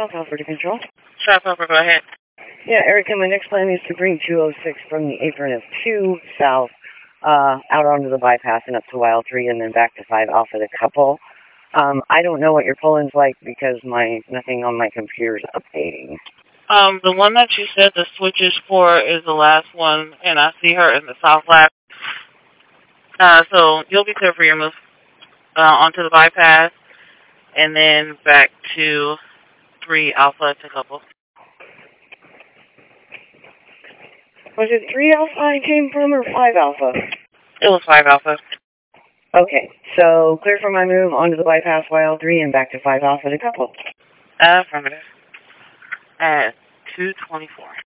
South Alpha to control. South Alpha, go ahead. Yeah, Erica, my next plan is to bring 206 from the apron of 2 south out onto the bypass and up to Wild 3 and then back to 5 Alpha to couple. I don't know what your pull-in's like because nothing on my computer is updating. The one that you said the switches for is the last one, and I see her in the south lap. So you'll be clear for your move onto the bypass and then back to 3 Alpha to couple. Was it 3 Alpha I came from or 5 Alpha? It was 5 Alpha. Okay, so clear for my move onto the bypass Wild 3 and back to 5 Alpha to couple. Affirmative. At 2:24.